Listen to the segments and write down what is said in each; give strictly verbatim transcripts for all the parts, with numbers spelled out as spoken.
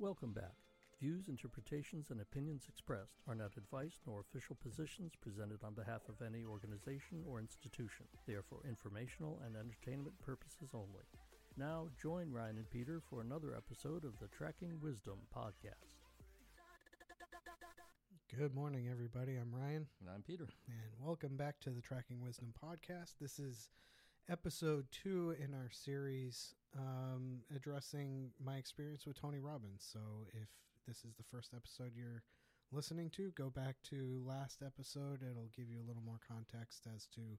Welcome back. Views, interpretations, and opinions expressed are not advice nor official positions presented on behalf of any organization or institution. They are for informational and entertainment purposes only. Now, join Ryan and Peter for another episode of the Tracking Wisdom podcast. Good morning, everybody. I'm Ryan. And I'm Peter. And welcome back to the Tracking Wisdom podcast. This is episode two in our series um, addressing my experience with Tony Robbins. So if this is the first episode you're listening to, go back to last episode. It'll give you a little more context as to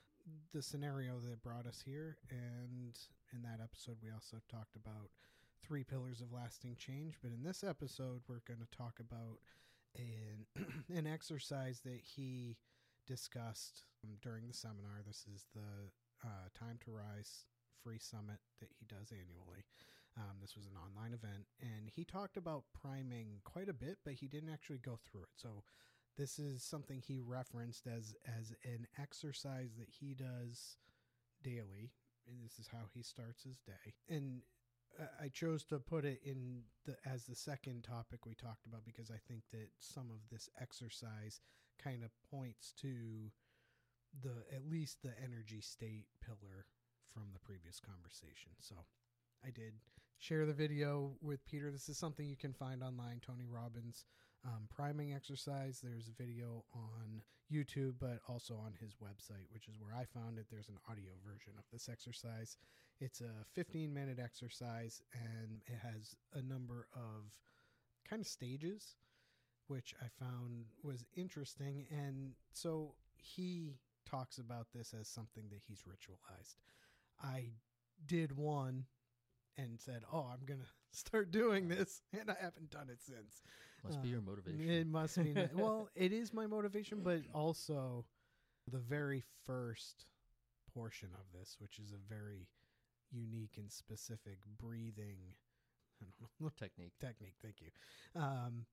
the scenario that brought us here. And in that episode, we also talked about three pillars of lasting change. But in this episode, we're going to talk about an, an exercise that he discussed during the seminar. This is the uh, Time to Rise free summit that he does annually. Um, this was an online event, and he talked about priming quite a bit, but he didn't actually go through it. So this is something he referenced as as an exercise that he does daily, and this is how he starts his day. And I chose to put it in the as the second topic we talked about because I think that some of this exercise kind of points to the at least the energy state pillar from the previous conversation. So I did share the video with Peter. This is something you can find online, Tony Robbins um, priming exercise. There's a video on YouTube, but also on his website, which is where I found it. There's an audio version of this exercise. It's a fifteen minute exercise, and it has a number of kind of stages, which I found was interesting. And so he talks about this as something that he's ritualized. I did one and said, oh, I'm going to start doing this, and I haven't done it since. Must uh, be your motivation. It must be. Well, it is my motivation, but also the very first portion of this, which is a very unique and specific breathing I don't know, technique. Technique, thank you. Um,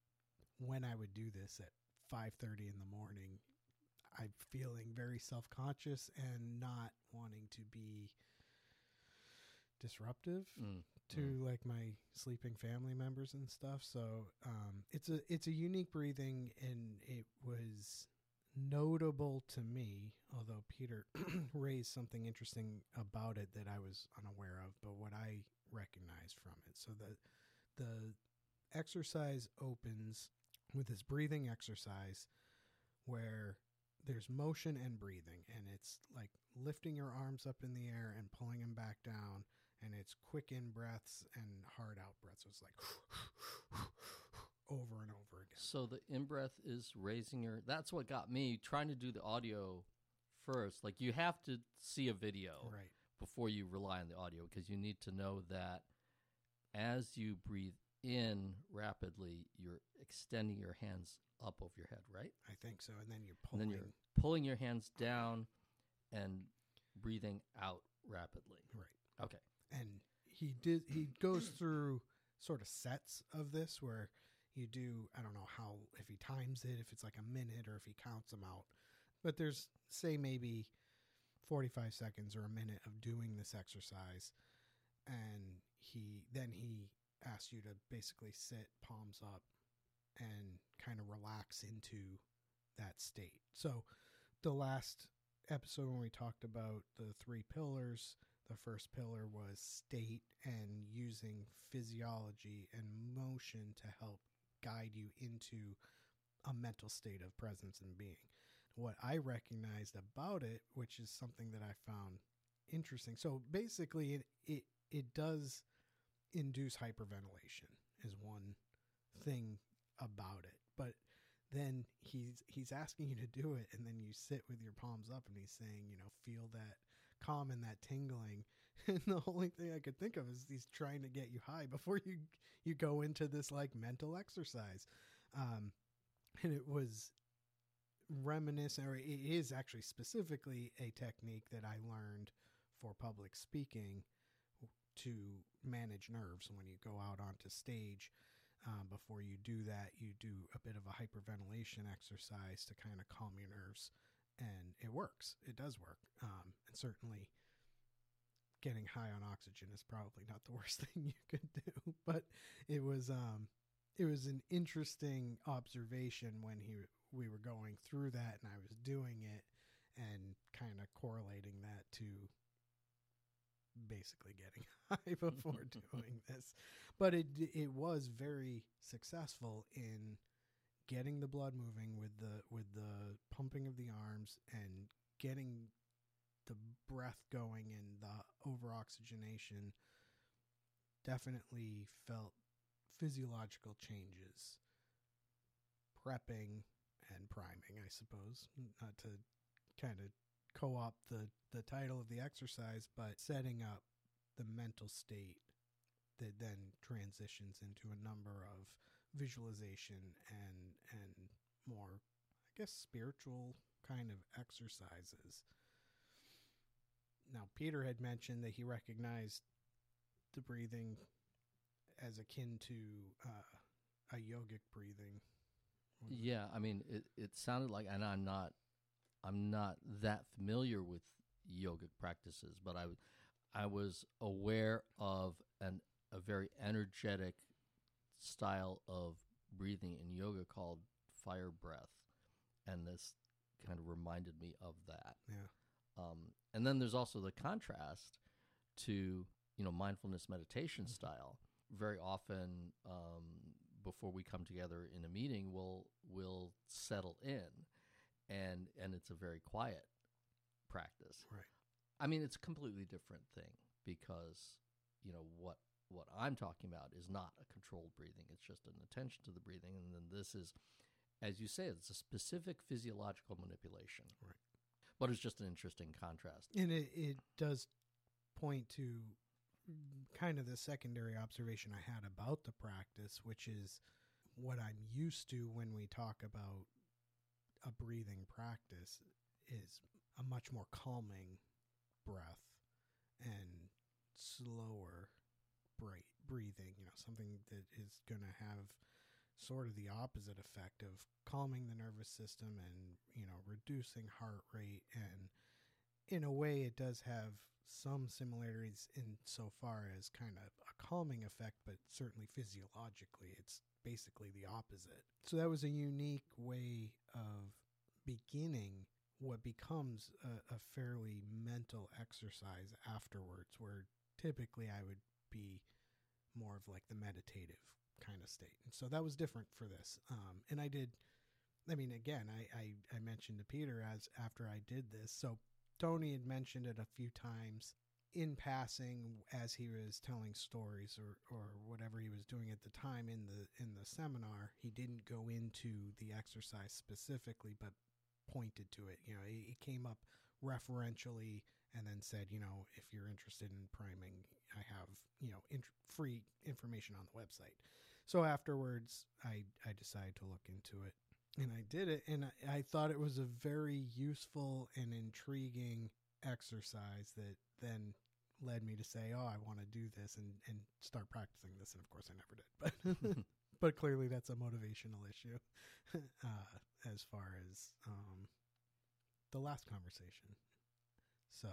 when I would do this at five thirty in the morning, I'm feeling very self-conscious and not wanting to be disruptive mm, to mm. like my sleeping family members and stuff. So um, it's a it's a unique breathing, and it was notable to me, although Peter raised something interesting about it that I was unaware of, but what I recognized from it. So the the exercise opens with this breathing exercise where there's motion and breathing, and it's like lifting your arms up in the air and pulling them back down, and it's quick in breaths and hard out breaths. So it's like over and over again. So the in-breath is raising your... That's what got me trying to do the audio first. Like, you have to see a video right before you rely on the audio, because you need to know that as you breathe in rapidly, you're extending your hands up over your head, right? I think so. And then you're pulling. And then you're pulling your hands down and breathing out rapidly. Right. Okay. And he did. He goes through sort of sets of this where you do, I don't know how, if he times it, if it's like a minute or if he counts them out. But there's, say, maybe forty-five seconds or a minute of doing this exercise. And he then he asks you to basically sit palms up and kind of relax into that state. So the last episode when we talked about the three pillars, the first pillar was state and using physiology and motion to help guide you into a mental state of presence and being. What I recognized about it, which is something that I found interesting. So basically it it, it does induce hyperventilation is one thing about it, but then he's he's asking you to do it, and then you sit with your palms up, and he's saying, you know, feel that calm and that tingling. And the only thing I could think of is he's trying to get you high before you you go into this like mental exercise. Um, and it was reminiscent, or it is actually specifically a technique that I learned for public speaking to manage nerves when you go out onto stage. Um, before you do that, you do a bit of a hyperventilation exercise to kind of calm your nerves, and it works. It does work. Um, and certainly getting high on oxygen is probably not the worst thing you could do. But it was um, it was an interesting observation when he we were going through that and I was doing it, and kind of correlating that to basically getting high before doing this. But it it was very successful in getting the blood moving with the with the pumping of the arms and getting the breath going, and the over oxygenation definitely felt physiological changes. Prepping and priming, I suppose, not to kind of co-opt the, the title of the exercise, but setting up the mental state that then transitions into a number of visualization and and more, I guess, spiritual kind of exercises. Now, Peter had mentioned that he recognized the breathing as akin to uh, a yogic breathing. Yeah, I mean, it, it sounded like, and I'm not, I'm not that familiar with yogic practices, but I, I was aware of an a very energetic style of breathing in yoga called fire breath, and this kind of reminded me of that. Yeah. Um, and then there's also the contrast to, you know, mindfulness meditation Mm-hmm. style. Very often, um, before we come together in a meeting, we'll we'll settle in, and and it's a very quiet practice. Right. I mean, it's a completely different thing because, you know, what what I'm talking about is not a controlled breathing. It's just an attention to the breathing, and then this is, as you say, it's a specific physiological manipulation. Right. But it's just an interesting contrast. And it, it does point to kind of the secondary observation I had about the practice, which is what I'm used to when we talk about a breathing practice is a much more calming breath and slower bright breathing, you know, something that is going to have sort of the opposite effect of calming the nervous system and, you know, reducing heart rate. And in a way, it does have some similarities in so far as kind of a calming effect, but certainly physiologically, it's basically the opposite. So that was a unique way of beginning what becomes a, a fairly mental exercise afterwards, where typically I would be more of like the meditative kind of state. And so that was different for this. Um, and I did, I mean, again, I, I, I mentioned to Peter as after I did this. So Tony had mentioned it a few times in passing as he was telling stories or, or whatever he was doing at the time in the in the seminar. He didn't go into the exercise specifically, but pointed to it. You know, it, it came up referentially and then said, you know, if you're interested in priming, I have, you know, int- free information on the website. So afterwards, I, I decided to look into it. And I did it, and I, I thought it was a very useful and intriguing exercise that then led me to say, oh, I want to do this and, and start practicing this. And of course, I never did. But but clearly that's a motivational issue uh, as far as um, the last conversation. So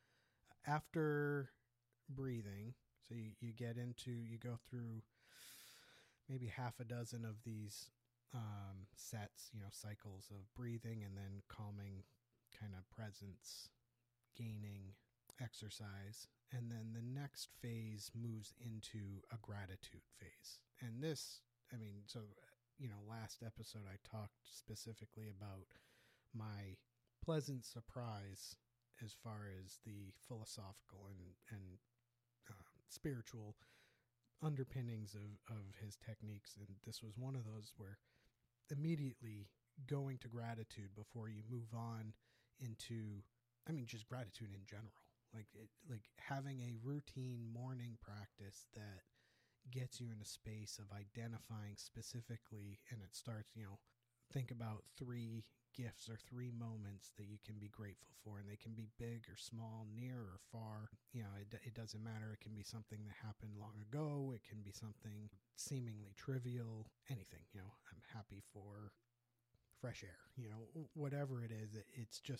after breathing, so you, you get into, you go through maybe half a dozen of these Um, sets, you know, cycles of breathing and then calming kind of presence, gaining exercise. And then the next phase moves into a gratitude phase. And this, I mean, so, you know, last episode I talked specifically about my pleasant surprise as far as the philosophical and, and uh, spiritual underpinnings of, of his techniques. And this was one of those where immediately going to gratitude before you move on into, I mean, just gratitude in general, like it, like having a routine morning practice that gets you in a space of identifying specifically, and it starts, you know, think about three gifts or three moments that you can be grateful for, and they can be big or small, near or far. You know, it, it doesn't matter. It can be something that happened long ago. It can be something seemingly trivial, anything. You know, I'm happy for fresh air, you know, whatever it is. It, it's just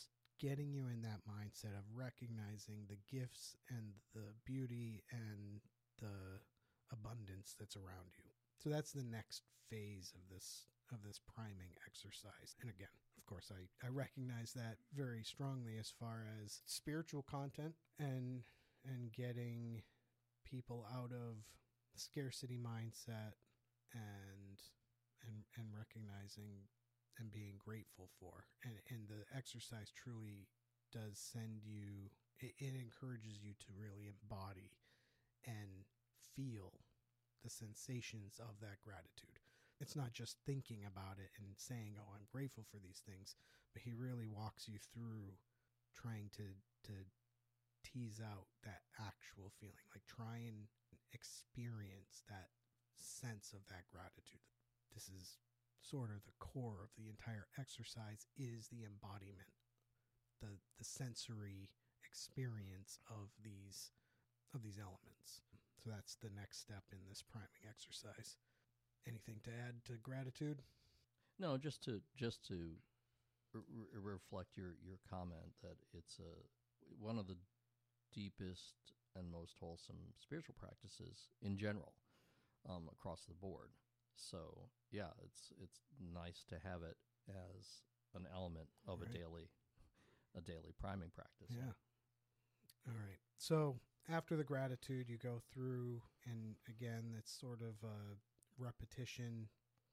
getting you in that mindset of recognizing the gifts and the beauty and the abundance that's around you. So that's the next phase of this of this priming exercise. And again, of course, I, I recognize that very strongly as far as spiritual content and and getting people out of scarcity mindset and and and recognizing and being grateful for. And and the exercise truly does send you, it, it encourages you to really embody and feel the sensations of that gratitude. It's not just thinking about it and saying, oh, I'm grateful for these things, but he really walks you through trying to to tease out that actual feeling, like try and experience that sense of that gratitude. This is sort of the core of the entire exercise, is the embodiment, the the sensory experience of these of these elements. So that's the next step in this priming exercise. Anything to add to gratitude? No, just to just to re- reflect your, your comment that it's a one of the deepest and most wholesome spiritual practices in general, um, across the board. So yeah, it's it's nice to have it as an element of Right. a daily a daily priming practice. Yeah. All right. So after the gratitude, you go through, and again, it's sort of a repetition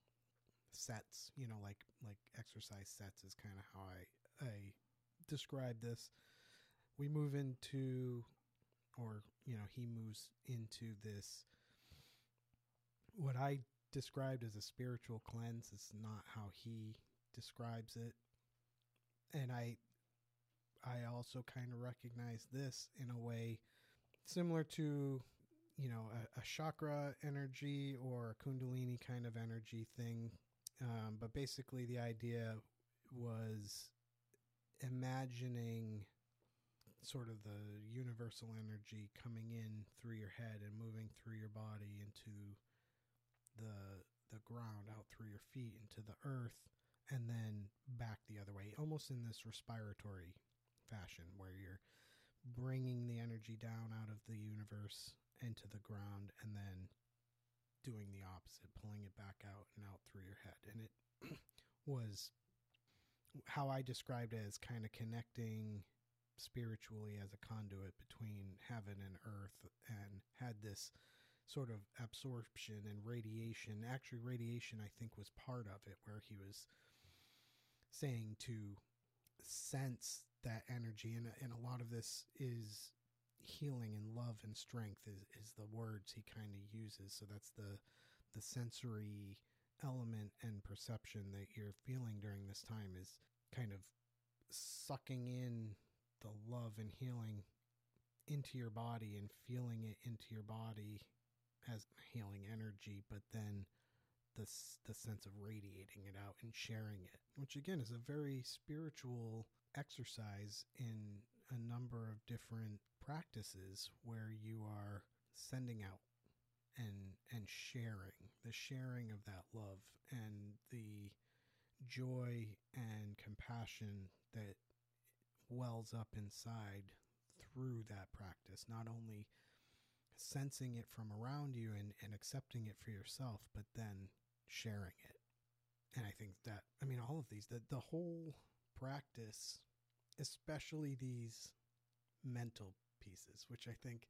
sets, you know, like like exercise sets is kind of how I I describe this. We move into, or you know, he moves into this, what I described as a spiritual cleanse. Is not how he describes it. And I I also kind of recognize this in a way similar to, you know, a, a chakra energy or a kundalini kind of energy thing. Um, but basically the idea was imagining sort of the universal energy coming in through your head and moving through your body into the the ground, out through your feet into the earth, and then back the other way, almost in this respiratory fashion where you're bringing the energy down out of the universe into the ground and then doing the opposite, pulling it back out and out through your head. And it was how I described it as kind of connecting spiritually as a conduit between heaven and earth, and had this sort of absorption and radiation. Actually, radiation, I think, was part of it, where he was saying to sense that energy. And, and a lot of this is healing and love and strength is, is the words he kind of uses. So that's the the sensory element and perception that you're feeling during this time, is kind of sucking in the love and healing into your body and feeling it into your body as healing energy, but then the, the sense of radiating it out and sharing it, which again is a very spiritual exercise in a number of different practices, where you are sending out and and sharing, the sharing of that love and the joy and compassion that wells up inside through that practice, not only sensing it from around you and, and accepting it for yourself, but then sharing it. And I think that, I mean, all of these, the, the whole practice, especially these mental pieces, which I think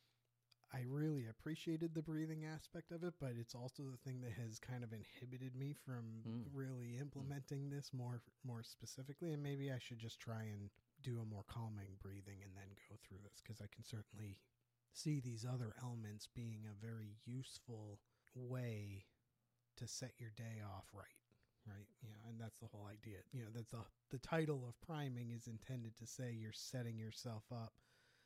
I really appreciated the breathing aspect of it, but it's also the thing that has kind of inhibited me from Mm. really implementing this more more specifically. And maybe I should just try and do a more calming breathing and then go through this, because I can certainly see these other elements being a very useful way to set your day off right. Right. Yeah. And that's the whole idea. You know, that's the, the title of priming is intended to say you're setting yourself up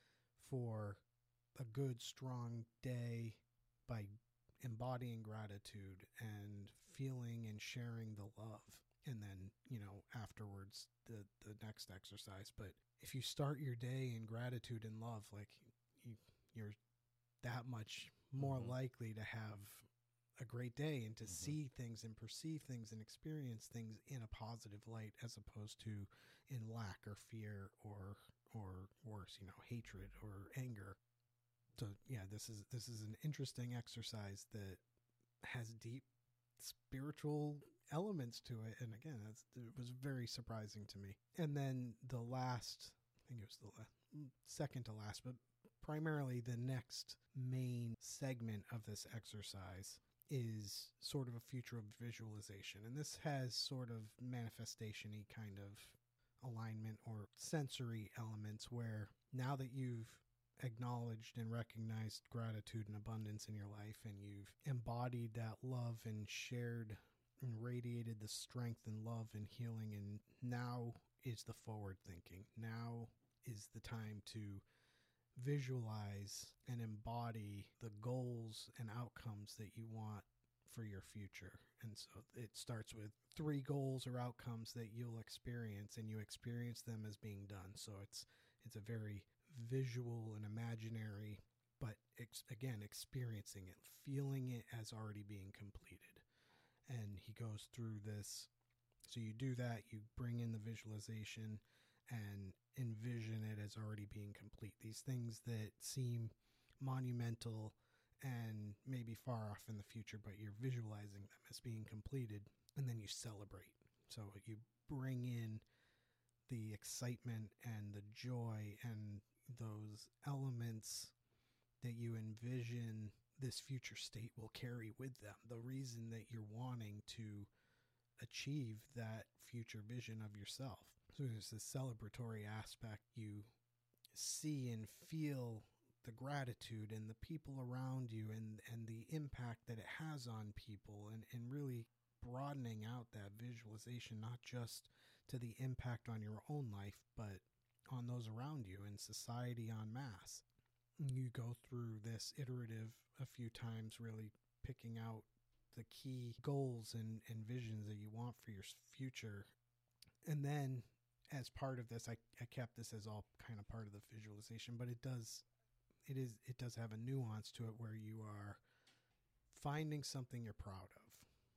for a good, strong day by embodying gratitude and feeling and sharing the love. And then, you know, afterwards, the, the next exercise. But if you start your day in gratitude and love, like you, you're that much more Mhm. likely to have a great day and to Mhm. see things and perceive things and experience things in a positive light, as opposed to in lack or fear or or worse, you know, hatred or anger. So yeah, this is this is an interesting exercise that has deep spiritual elements to it, and again, that's, it was very surprising to me. And then the last, I think it was the la- second to last, but primarily the next main segment of this exercise is sort of a future of visualization, and this has sort of manifestation-y kind of alignment or sensory elements, where now that you've acknowledged and recognized gratitude and abundance in your life, and you've embodied that love and shared and radiated the strength and love and healing, and now is the forward thinking. Now is the time to visualize and embody the goals and outcomes that you want for your future. And so it starts with three goals or outcomes that you'll experience, and you experience them as being done. So it's it's a very visual and imaginary, but ex- again, experiencing it, feeling it as already being completed. And he goes through this. So you do that, you bring in the visualization and envision it as already being complete. These things that seem monumental and maybe far off in the future, but you're visualizing them as being completed, and then you celebrate. So you bring in the excitement and the joy and those elements that you envision this future state will carry with them. The reason that you're wanting to achieve that future vision of yourself. So there's this celebratory aspect. You see and feel the gratitude and the people around you, and, and the impact that it has on people, and, and really broadening out that visualization, not just to the impact on your own life, but on those around you and society en masse. You go through this iterative a few times, really picking out the key goals and, and visions that you want for your future. And then as part of this, I, I kept this as all kind of part of the visualization, but it does, it is, it does have a nuance to it where you are finding something you're proud of.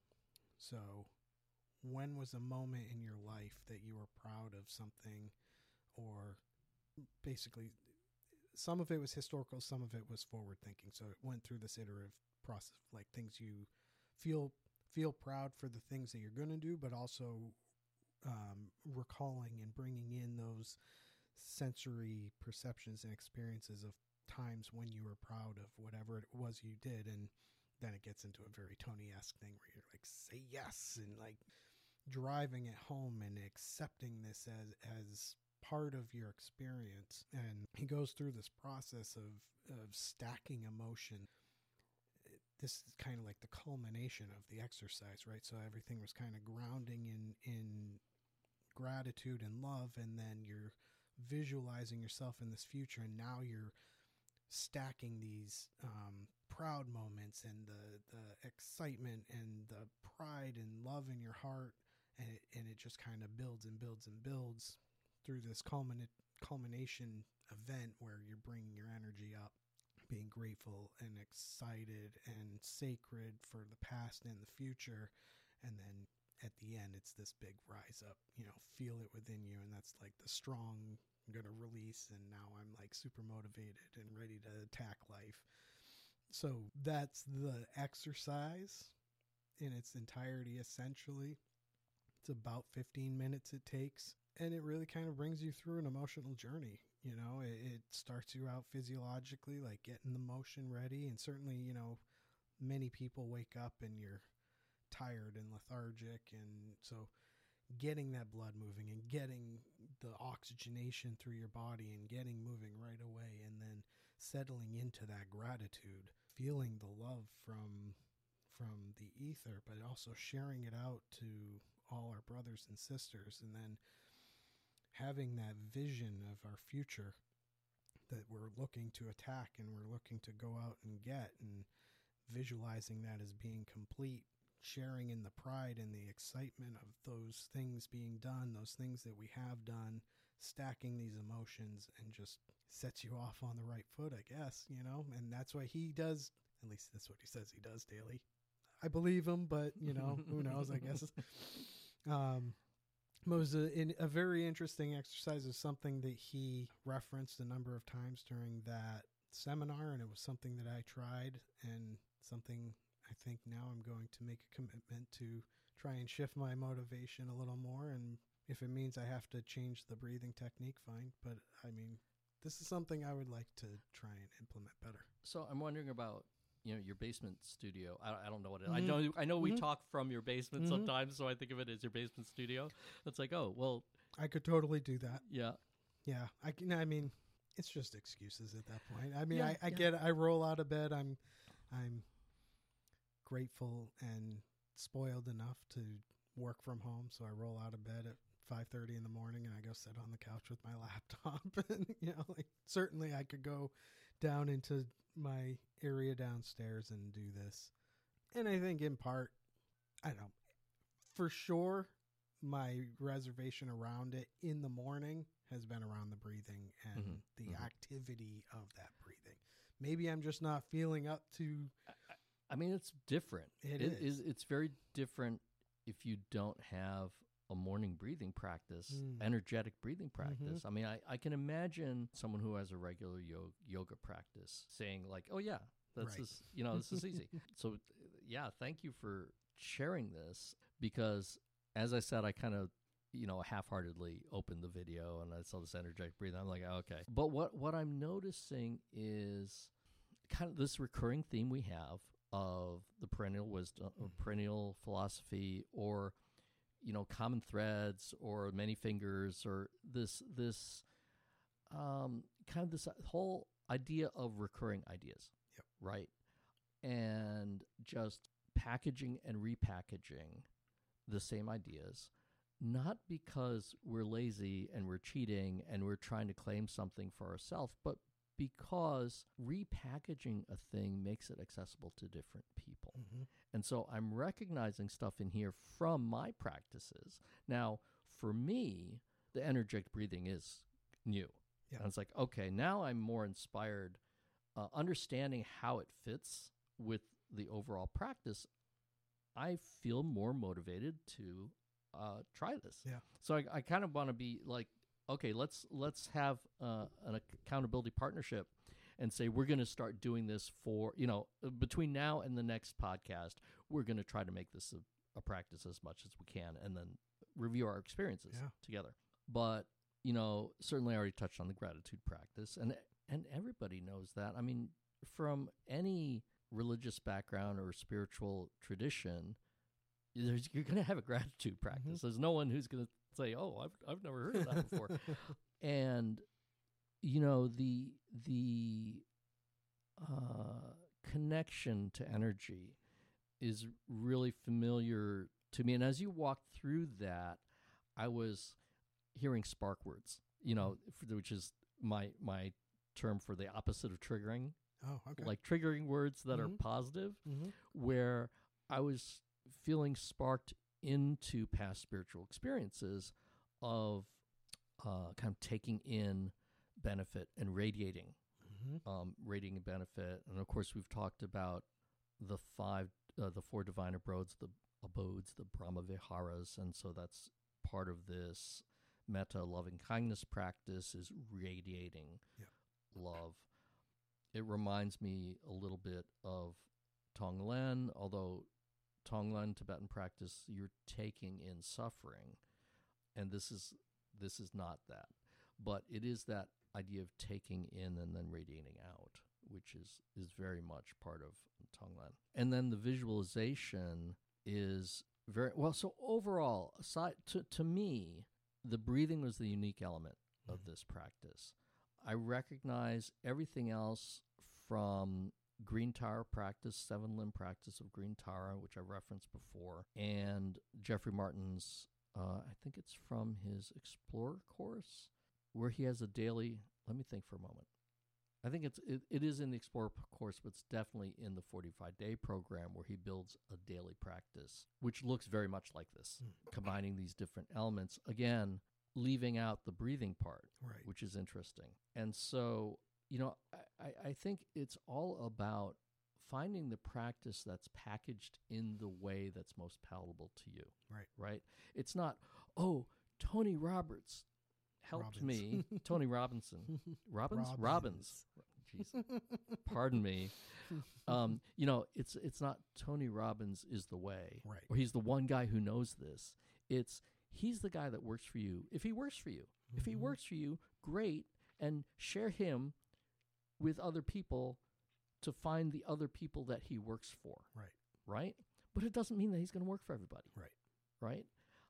So when was a moment in your life that you were proud of something, or basically some of it was historical, some of it was forward thinking. So it went through this iterative process, like things you feel feel proud for the things that you're going to do, but also um, recalling and bringing in those sensory perceptions and experiences of times when you were proud of whatever it was you did. And then it gets into a very Tony-esque thing where you're like, say yes, and like driving it home and accepting this as as part of your experience. And he goes through this process of, of stacking emotion. This is kind of like the culmination of the exercise, right? So everything was kind of grounding in, in gratitude and love, and then you're visualizing yourself in this future, and now you're stacking these um, proud moments and the, the excitement and the pride and love in your heart, and it, and it just kind of builds and builds and builds through this culminate, culmination event where you're bringing your energy up, being grateful and excited and sacred for the past and the future. And then at the end, it's this big rise up, you know, feel it within you. And that's like the strong, I'm going to release, and now I'm like super motivated and ready to attack life. So that's the exercise in its entirety, essentially. It's about fifteen minutes it takes, and it really kind of brings you through an emotional journey. You know, it, it starts you out physiologically, like getting the motion ready. And certainly, you know, many people wake up and you're tired and lethargic. And so getting that blood moving and getting the oxygenation through your body and getting moving right away, and then settling into that gratitude, feeling the love from from the ether, but also sharing it out to all our brothers and sisters, and then having that vision of our future that we're looking to attack and we're looking to go out and get, and visualizing that as being complete, sharing in the pride and the excitement of those things being done, those things that we have done, stacking these emotions, and just sets you off on the right foot, I guess, you know. And that's what he does. At least that's what he says he does daily. I believe him, but, you know, who knows, I guess. Um, was a, in, a very interesting exercise. Is something that he referenced a number of times during that seminar, and it was something that I tried, and something I think now I'm going to make a commitment to try and shift my motivation a little more. And if it means I have to change the breathing technique, fine. But I mean, this is something I would like to try and implement better. So I'm wondering about, you know, your basement studio. I, I don't know what it is. Mm-hmm. I know I know we mm-hmm. talk from your basement mm-hmm. sometimes, so I think of it as your basement studio. It's like, oh, well. I could totally do that. Yeah. Yeah. I, can, I mean, it's just excuses at that point. I mean, Yeah, I, I yeah. get it. I roll out of bed. I'm, I'm grateful and spoiled enough to work from home. So I roll out of bed at five thirty in the morning and I go sit on the couch with my laptop. And, you know, like certainly I could go down into my area downstairs and do this. And I think in part, I don't know, for sure, my reservation around it in the morning has been around the breathing and mm-hmm. the mm-hmm. activity of that breathing. Maybe I'm just not feeling up to. I mean, it's different. It, it is. is. It's very different if you don't have a morning breathing practice, Mm. energetic breathing practice. Mhm. I mean, I, I can imagine someone who has a regular yo- yoga practice saying like, oh yeah, that's Right. this, you know, this is easy. So yeah, thank you for sharing this, because as I said, I kind of, you know, half-heartedly opened the video and I saw this energetic breathing. I'm like, oh, okay. But what, what I'm noticing is kind of this recurring theme we have of the perennial wisdom, or perennial philosophy, or, you know, common threads, or many fingers, or this, this um, kind of this whole idea of recurring ideas. Yep. Right. And just packaging and repackaging the same ideas, not because we're lazy and we're cheating and we're trying to claim something for ourselves, but because repackaging a thing makes it accessible to different people. Mm-hmm. And so I'm recognizing stuff in here from my practices. Now, for me, the energetic breathing is new. Yeah. And it's like, okay, now I'm more inspired, uh, understanding how it fits with the overall practice. I feel more motivated to uh, try this. Yeah. So I, I kind of want to be like, okay, let's let's have uh, an accountability partnership and say we're going to start doing this for, you know, between now and the next podcast, we're going to try to make this a, a practice as much as we can, and then review our experiences Yeah. together. But, you know, certainly I already touched on the gratitude practice, and and everybody knows that. I mean, from any religious background or spiritual tradition, there's, you're going to have a gratitude practice. Mm-hmm. There's no one who's going to say, "Oh, I've I've never heard of that before." And you know, the the uh, connection to energy is really familiar to me. And as you walked through that, I was hearing spark words. You know, f- which is my my term for the opposite of triggering. Oh, okay. Like triggering words that Mhm. are positive, mm-hmm. where I was feeling sparked into past spiritual experiences of uh, kind of taking in benefit and radiating, Mm-hmm. um, radiating benefit. And of course, we've talked about the five, uh, the four divine abodes, the abodes, the Brahma Viharas. And so that's part of this metta loving kindness practice, is radiating Yeah. love. It reminds me a little bit of Tonglen, although Tonglen Tibetan practice, you're taking in suffering, and this is this is not that, but it is that idea of taking in and then radiating out, which is is very much part of Tonglen. And then the visualization is very well. So overall, aside to to me, the breathing was the unique element of this practice. I recognize everything else from Green Tara practice, seven limb practice of Green Tara, which I referenced before, and Jeffrey Martin's, uh, I think it's from his Explorer course, where he has a daily, let me think for a moment. I think it's it, it is in the Explorer p- course, but it's definitely in the forty-five day program where he builds a daily practice, which looks very much like this, Mm. combining these different elements. Again, leaving out the breathing part, Right. which is interesting. And so, you know, I, I- I think it's all about finding the practice that's packaged in the way that's most palatable to you. Right. Right? It's not, oh, Tony Roberts helped Robbins. me. Tony Robinson. Robbins? Robbins. Robbins. Jeez. Pardon me. Um, you know, it's it's not Tony Robbins is the way. Right. Or he's the one guy who knows this. It's he's the guy that works for you. If he works for you. Mm-hmm. If he works for you, great. And share him with other people to find the other people that he works for. Right. Right? But it doesn't mean that he's going to work for everybody. Right. Right?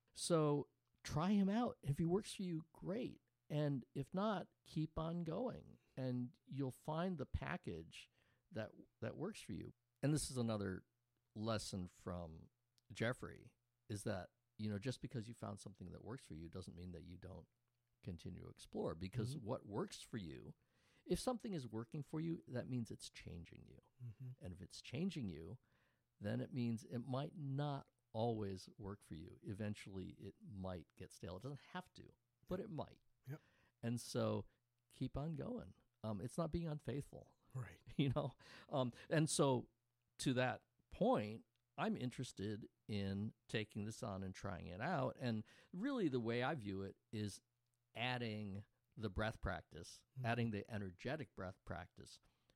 So try him out. If he works for you, great. And if not, keep on going. And you'll find the package that that works for you. And this is another lesson from Jeffrey, is that, you know, just because you found something that works for you doesn't mean that you don't continue to explore. Because mm-hmm. what works for you, if something is working for you, that means it's changing you. Mm-hmm. And if it's changing you, then it means it might not always work for you. Eventually, it might get stale. It doesn't have to, but it might. Yep. And so keep on going. Um, it's not being unfaithful. Right. You know? Um, and so to that point, I'm interested in taking this on and trying it out. And really the way I view it is adding the breath practice, mm-hmm. adding the energetic breath practice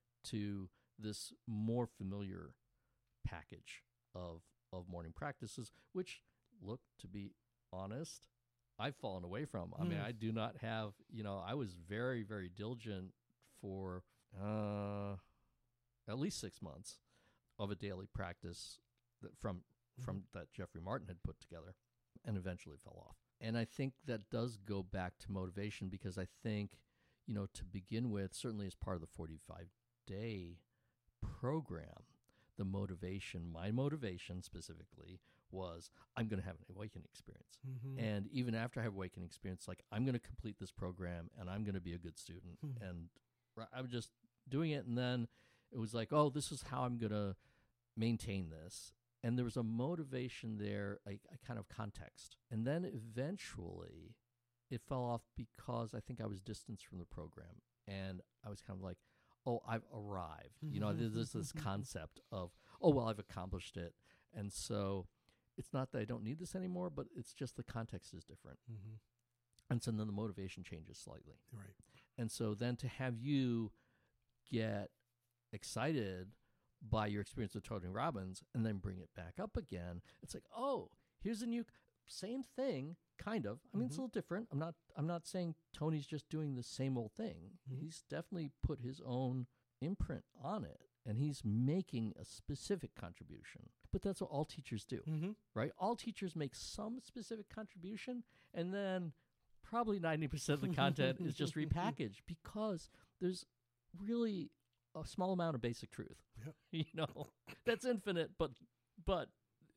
to this more familiar package of of morning practices, which, look, to be honest, I've fallen away from. I mm. mean, I do not have, you know, I was very, very diligent for uh, at least six months of a daily practice that from mm-hmm. from that Jeffrey Martin had put together, and eventually fell off. And I think that does go back to motivation, because I think, you know, to begin with, certainly as part of the forty-five day program, the motivation, my motivation specifically, was I'm going to have an awakening experience. Mm-hmm. And even after I have awakening experience, like, I'm going to complete this program and I'm going to be a good student. Mm-hmm. And I was just doing it. And then it was like, oh, this is how I'm going to maintain this. And there was a motivation there, a, a kind of context. And then eventually it fell off because I think I was distanced from the program. And I was kind of like, oh, I've arrived. You know, there's this concept of, oh, well, I've accomplished it. And so it's not that I don't need this anymore, but it's just the context is different. Mm-hmm. And so then the motivation changes slightly. Right. And so then to have you get excited by your experience with Tony Robbins and then bring it back up again, it's like, oh, here's a new, same thing, kind of. I mean, mm-hmm. it's a little different. I'm not I'm not saying Tony's just doing the same old thing. Mm-hmm. He's definitely put his own imprint on it, and he's making a specific contribution. But that's what all teachers do, mm-hmm. right? All teachers make some specific contribution, and then probably ninety percent of the content is just repackaged, because there's really a small amount of basic truth. Yep. You know, that's infinite, but but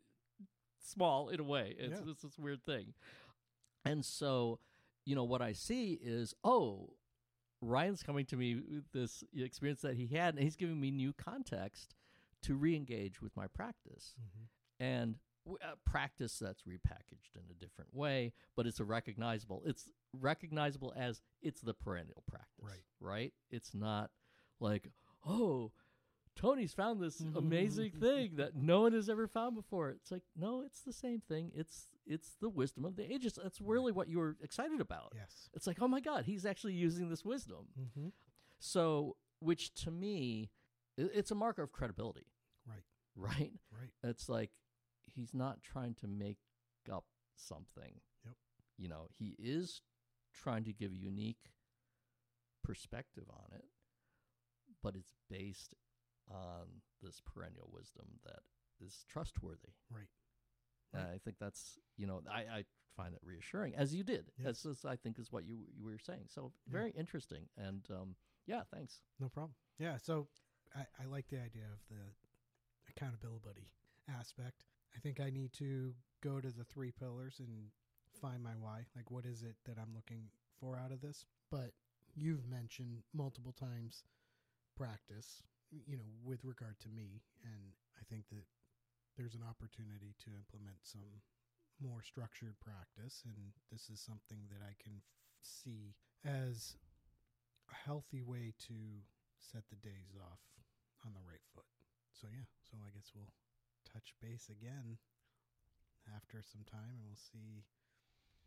small in a way. It's, yeah. it's this weird thing. And so, you know, what I see is, oh, Ryan's coming to me with this experience that he had, and he's giving me new context to re-engage with my practice. Mm-hmm. And w- uh, practice that's repackaged in a different way, but it's a recognizable. It's recognizable as it's the perennial practice, right? Right? It's not like, oh, Tony's found this amazing thing that no one has ever found before. It's like, no, it's the same thing. It's it's the wisdom of the ages. That's really what you were excited about. Yes. It's like, oh my God, he's actually using this wisdom. Mm-hmm. So, which to me, it, it's a marker of credibility. Right. Right? Right. It's like, he's not trying to make up something. Yep. You know, he is trying to give a unique perspective on it, but it's based on this perennial wisdom that is trustworthy. Right. And right. I think that's, you know, I, I find it reassuring, as you did. Yes. As, as I think is what you you were saying. So very yeah. interesting. And um, yeah, thanks. No problem. Yeah, so I, I like the idea of the accountability aspect. I think I need to go to the three pillars and find my why. Like, what is it that I'm looking for out of this? But you've mentioned multiple times practice, you know, with regard to me. And I think that there's an opportunity to implement some more structured practice. And this is something that I can f- see as a healthy way to set the days off on the right foot. So, yeah, so I guess we'll touch base again after some time and we'll see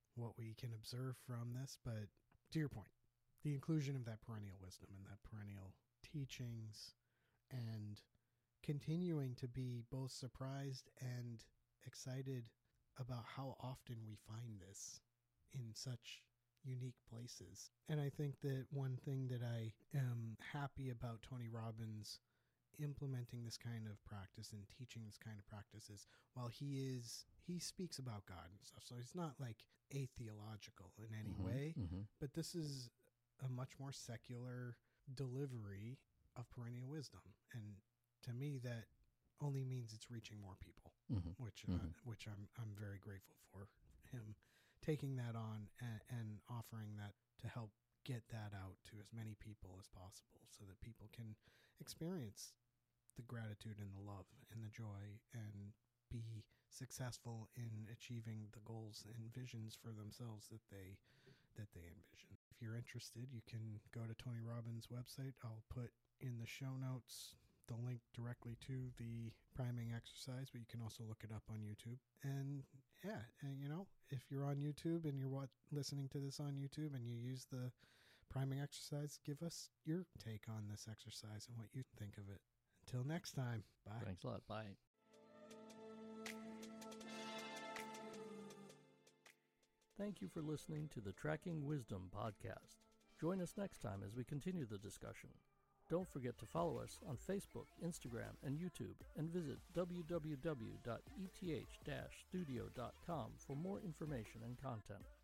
what we can observe from this. But to your point, the inclusion of that perennial wisdom and that perennial teachings, and continuing to be both surprised and excited about how often we find this in such unique places. And I think that one thing that I am happy about Tony Robbins implementing this kind of practice and teaching this kind of practice is, while he is, he speaks about God and stuff, so he's not like atheological in any Mm-hmm, way, mm-hmm. but this is a much more secular delivery of perennial wisdom. And to me, that only means it's reaching more people, Mm-hmm. which uh, Mhm. which I'm I'm very grateful for him taking that on and, and offering that to help get that out to as many people as possible, so that people can experience the gratitude and the love and the joy and be successful in achieving the goals and visions for themselves that they that they envision. If you're interested, you can go to Tony Robbins' website. I'll put in the show notes the link directly to the priming exercise, but you can also look it up on YouTube. And yeah, and you know, if you're on YouTube and you're what, listening to this on YouTube and you use the priming exercise, give us your take on this exercise and what you think of it. Until next time, bye. Thanks a lot. Bye. Thank you for listening to the Tracking Wisdom podcast. Join us next time as we continue the discussion. Don't forget to follow us on Facebook, Instagram, and YouTube, and visit w w w dot e t h dash studio dot com for more information and content.